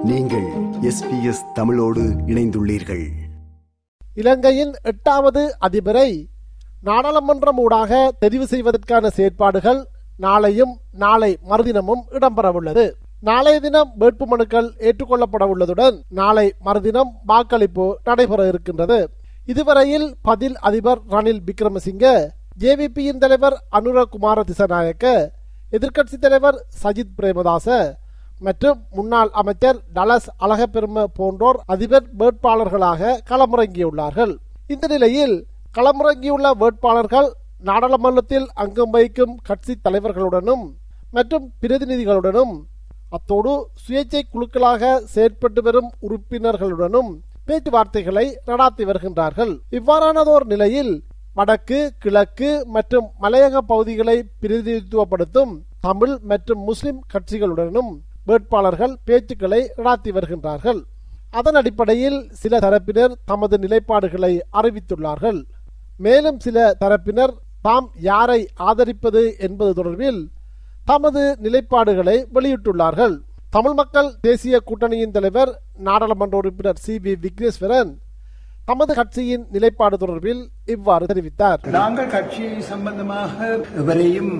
நீங்கள் SBS தமிழோடு இணைந்துள்ளீர்கள். இலங்கையின் 8வது அதிபரை நாடாளுமன்றம் ஊடாக தெரிவு செய்வதற்கான செயற்பாடுகள் நாளையும் நாளை மறுதினமும் இடம்பெறவுள்ளது. நாளைய தினம் வேட்புமனுக்கள் ஏற்றுக்கொள்ளப்பட உள்ளதுடன் நாளை மறுதினம் வாக்களிப்பு நடைபெற இருக்கின்றது. இதுவரையில் பதில் அதிபர் ரணில் விக்ரமசிங்க, ஜேவிபியின் தலைவர் அனுர குமார திசாநாயக்க, எதிர்க்கட்சித் தலைவர் சஜித் பிரேமதாச மற்றும் முன்னாள் அமைச்சர் டலஸ் அழகப்பெரும போன்றோர் அதிபர் வேட்பாளர்களாக களமிறங்கியுள்ளார்கள். இந்த நிலையில் களமிறங்கியுள்ள வேட்பாளர்கள் நாடாளுமன்றத்தில் அங்கம் வகிக்கும் கட்சி தலைவர்களுடனும் மற்றும் பிரதிநிதிகளுடனும் அத்தோடு சுயேட்சை குழுக்களாக செயற்பட்டு வரும் உறுப்பினர்களுடனும் பேச்சுவார்த்தைகளை நடாத்தி வருகின்றார்கள். இவ்வாறானதோர் நிலையில் வடக்கு, கிழக்கு மற்றும் மலையக பகுதிகளை பிரதிநிதித்துவப்படுத்தும் தமிழ் மற்றும் முஸ்லிம் கட்சிகளுடனும் வேட்பாளர்கள் பேச்சுக்களை நடாத்தி வருகின்றார்கள். அதன் அடிப்படையில் சில தரப்பினர் தமது நிலைப்பாடுகளை அறிவித்துள்ளார்கள். மேலும் சில தரப்பினர் தாம் யாரை ஆதரிப்பது என்பது தொடர்பில் தமது நிலைப்பாடுகளை வெளியிட்டுள்ளார்கள். தமிழ் மக்கள் தேசிய கூட்டணியின் தலைவர் நாடாளுமன்ற உறுப்பினர் சி.வி. விக்னேஸ்வரன் தமது கட்சியின் நிலைப்பாடு தொடர்பில் இவ்வாறு தெரிவித்தார். நாங்கள் கட்சி சம்பந்தமாக எவரையும்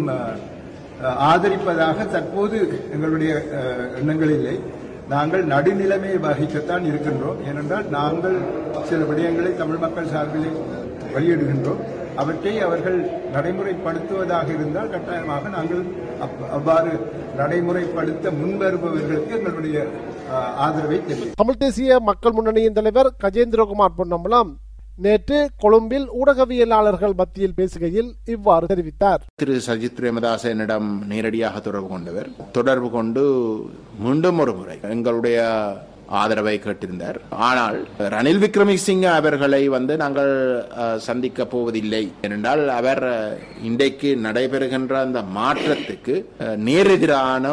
ஆதரிப்பதாக தற்போது எங்களுடைய எண்ணங்களிலே நாங்கள் நடுநிலைமையை வகிக்கத்தான் இருக்கின்றோம். ஏனென்றால் நாங்கள் சில விடயங்களை தமிழ் மக்கள் சார்பில் வெளியிடுகின்றோம். அவற்றை அவர்கள் நடைமுறைப்படுத்துவதாக இருந்தால் கட்டாயமாக நாங்கள் அவ்வாறு நடைமுறைப்படுத்த முன்வருபவர்களுக்கு எங்களுடைய ஆதரவை தெரிவிக்கும். தமிழ் தேசிய மக்கள் முன்னணியின் தலைவர் கஜேந்திரகுமார் பொன்னம்பலம் நேற்று கொழும்பில் ஊடகவியலாளர்கள் மத்தியில் பேசுகையில் இவ்வாறு தெரிவித்தார். திரு சஜித் பிரேமதாச என்னிடம் நேரடியாக தொடர்பு கொண்டு மீண்டும் ஒரு முறை எங்களுடைய ஆதரவை கேட்டிருந்தார். ஆனால் ரணில் விக்ரமசிங்க அவர்களை நாங்கள் சந்திக்க போவதில்லை. ஏனென்றால் அவர் இன்றைக்கு நடைபெறுகின்ற அந்த மாற்றத்துக்கு நேரெதிரான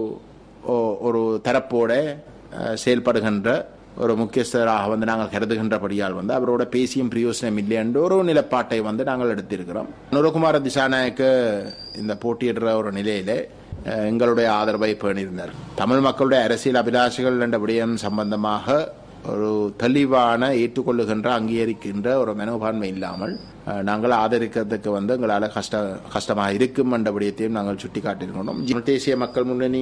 ஒரு தரப்போட செயல்படுகின்ற ஒரு முக்கியஸ்தராக நாங்கள் கருதுகின்றபடியால் அவரோட பேசியும் பிரயோசனம் இல்லை என்ற ஒரு நிலைப்பாட்டை நாங்கள் எடுத்திருக்கிறோம். அனுரகுமார திசாநாயக்க இந்த போட்டியிடுற ஒரு நிலையிலே எங்களுடைய ஆதரவை பேணியிருந்தார். தமிழ் மக்களுடைய அரசியல் அபிலாஷைகள் என்ற விடயம் சம்பந்தமாக ஒரு தெளிவான ஏற்றுக்கொள்ளுகின்ற அங்கீகரிக்கின்ற ஒரு மனோபான்மை இல்லாமல் நாங்கள் ஆதரிக்கிறதுக்கு எங்களால் கஷ்டமாக இருக்கும் என்ற விடயத்தையும் நாங்கள் சுட்டிக்காட்டியிருக்கிறோம். தேசிய மக்கள் முன்னணி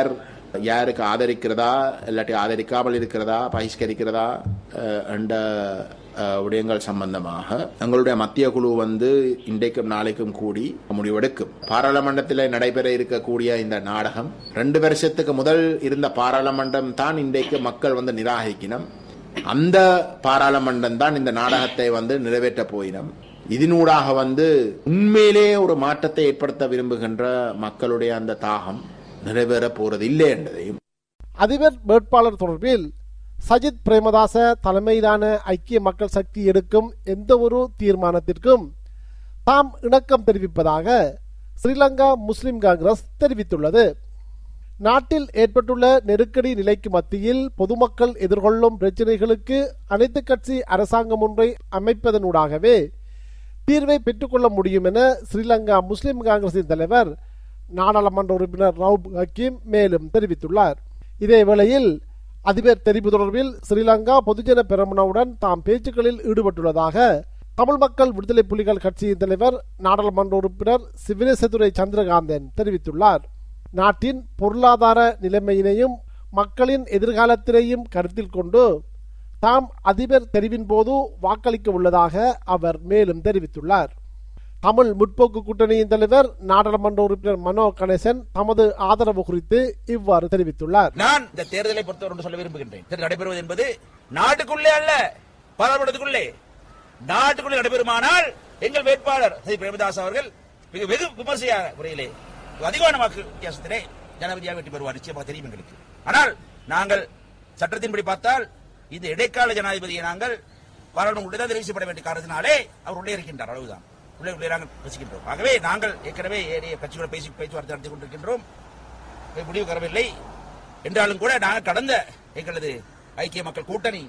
யாருக்கு ஆதரிக்கிறதா இல்லாட்டி ஆதரிக்காமல் இருக்கிறதா பகிஷ்கரிக்கிறதா என்ற விடயங்கள் சம்பந்தமாக எங்களுடைய மத்திய குழு இன்றைக்கும் நாளைக்கும் கூடி முடிவெடுக்கும். பாராளுமன்றத்தில் நடைபெற இருக்கக்கூடிய இந்த நாடகம் 2 வருஷத்துக்கு முதல் இருந்த பாராளுமன்றம் தான் இன்றைக்கு மக்கள் நிராகரிக்கணும். அந்த பாராளுமன்றம் தான் இந்த நாடகத்தை நிறைவேற்ற போயிடும். இதனூடாக உண்மையிலே ஒரு மாற்றத்தை ஏற்படுத்த விரும்புகின்ற மக்களுடைய அந்த தாகம் நிறைவேற போறது இல்லை என்பதையும். அதிபர் வேட்பாளர் தொடர்பில் சஜித் பிரேமதாச தலைமையிலான ஐக்கிய மக்கள் சக்தி எடுக்கும் எந்த ஒரு தீர்மானத்திற்கும் தாம் இணக்கம் தெரிவிப்பதாக ஸ்ரீலங்கா முஸ்லிம் காங்கிரஸ் தெரிவித்துள்ளது. நாட்டில் ஏற்பட்டுள்ள நெருக்கடி நிலைக்கு மத்தியில் பொதுமக்கள் எதிர்கொள்ளும் பிரச்சினைகளுக்கு அனைத்து கட்சி அரசாங்கம் ஒன்றை அமைப்பதனூடாகவே தீர்வை பெற்றுக்கொள்ள முடியும் என ஸ்ரீலங்கா முஸ்லிம் காங்கிரசின் தலைவர் நாடாளுமன்ற உறுப்பினர் ரவுப் ஹக்கீம் மேலும் தெரிவித்துள்ளார். இதேவேளையில் அதிபர் தெரிவு தொடர்பில் ஸ்ரீலங்கா பொதுஜன பெரமுனவுடன் தாம் பேச்சுக்களில் ஈடுபட்டுள்ளதாக தமிழ் மக்கள் விடுதலை புலிகள் கட்சியின் தலைவர் நாடாளுமன்ற உறுப்பினர் சிவனேசதுரை சந்திரகாந்தன் தெரிவித்துள்ளார். நாட்டின் பொருளாதார நிலைமையினையும் மக்களின் எதிர்காலத்தினையும் கருத்தில் கொண்டு தாம் அதிபர் தெரிவின் போது வாக்களிக்க உள்ளதாக அவர் மேலும் தெரிவித்துள்ளார். தமிழ் முற்போக்கு கூட்டணியின் தலைவர் நாடாளுமன்ற உறுப்பினர் மனோ கணேசன் தமது ஆதரவு குறித்து இவ்வாறு தெரிவித்துள்ளார். நான் இந்த தேர்தலை பொறுத்தவரை சொல்ல விரும்புகின்றேன். நடைபெறுவது என்பது நாட்டுக்குள்ளே அல்ல, பாராளுமன்றத்துக்குள்ளே. நாட்டுக்குள்ளே நடைபெறுமானால் எங்கள் வேட்பாளர் பிரேமதாஸ் அவர்கள் வெகு விமர்சையான முறையிலே அதிகமான வாக்கு வித்தியாசத்திலே ஜனாதிபதியாக வெற்றி பெறுவார், நிச்சயமாக தெரியும் எங்களுக்கு. ஆனால் நாங்கள் சட்டத்தின்படி பார்த்தால் இந்த இடைக்கால ஜனாதிபதியை நாங்கள் பாராளுமன்ற தெரிவு செய்யப்பட வேண்டிய காரணத்தினாலே அவர் உள்ளே இருக்கின்றார், அளவுதான் பேசுகின்றோம். ஆகவே நாங்கள் ஏற்கனவே ஏனைய கட்சியோட பேச்சுவார்த்தை நடத்தி கொண்டிருக்கின்றோம். முடிவு வரவில்லை என்றாலும் கூட நாங்கள் கடந்த எங்களது ஐக்கிய மக்கள் கூட்டணி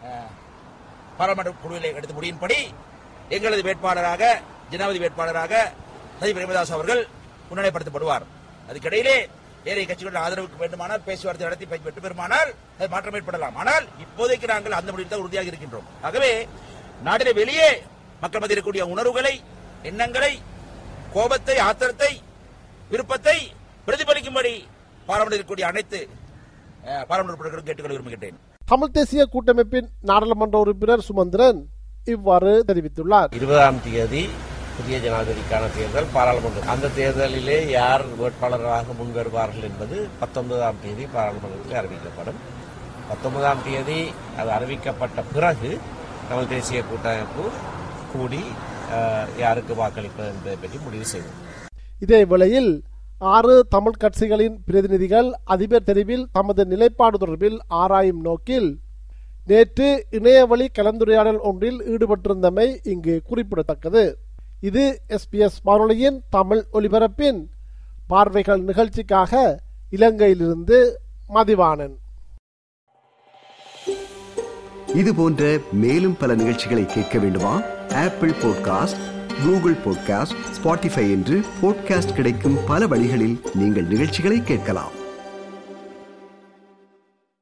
பாராளுமன்ற குழுவிலே எடுத்த முடிவின்படி எங்களது வேட்பாளராக ஜனாதிபதி வேட்பாளராக சஜித் பிரேமதாஸ் அவர்கள் முன்னிலைப்படுத்தப்படுவார். அதுக்கிடையிலே ஏனைய கட்சிகளுடைய ஆதரவுக்கு வேண்டுமானால் பேச்சுவார்த்தை நடத்தி வெற்றி பெறுமானால் மாற்றம் ஏற்படலாம். ஆனால் இப்போதைக்கு நாங்கள் அந்த முடிவில் தான் உறுதியாக இருக்கின்றோம். ஆகவே நாட்டிலே வெளியே மக்கள் மத்தியில் இருக்கக்கூடிய உணர்வுகளை, எண்ணங்களை, கோபத்தை, ஆத்திரத்தை, விருப்பத்தை பிரதிபலிக்கும்படி பாராளுமன்றத்தில் இருக்கக்கூடிய அனைத்து பாராளுமன்ற உறுப்பினர்களும் கேட்டுக்கொள்ள விரும்புகின்றேன். தமிழ் தேசிய கூட்டமைப்பின் நாடாளுமன்ற உறுப்பினர் சுமந்திரன் இவ்வாறு தெரிவித்துள்ளார். 20ஆம் தேதி புதிய ஜனாதிபதிக்கான தேர்தல் பாராளுமன்றம். அந்த தேர்தலிலே யார் வேட்பாளராக முன்வருவார்கள் என்பது 19ஆம் தேதி பாராளுமன்றத்தில் அறிவிக்கப்படும். 19ஆம் தேதி அது அறிவிக்கப்பட்ட பிறகு தமிழ் தேசிய கூட்டமைப்பு கூடி யாருக்கு வாக்களிப்பது என்பதை பற்றி முடிவு செய்வோம். இதே வேளையில் 6 தமிழ் கட்சிகளின் பிரதிநிதிகள் அதிபர் தெரிவில் தமது நிலைப்பாடு தொடர்பில் ஆராயும் நோக்கில் நேற்று இணையவழி கலந்துரையாடல் ஒன்றில் ஈடுபட்டிருந்தமை இங்கு குறிப்பிடத்தக்கது. இது SBS வானொலியின் தமிழ் ஒலிபரப்பின் பார்வைகள் நிகழ்ச்சிக்காக இலங்கையிலிருந்து மதிவாணன். இது போன்ற மேலும் பல நிகழ்ச்சிகளை கேட்க வேண்டுமா? Apple podcast, Google podcast, Spotify என்று பாட்காஸ்ட் கிடைக்கும் பல வழிகளில் நீங்கள் நிகழ்ச்சிகளை கேட்கலாம்.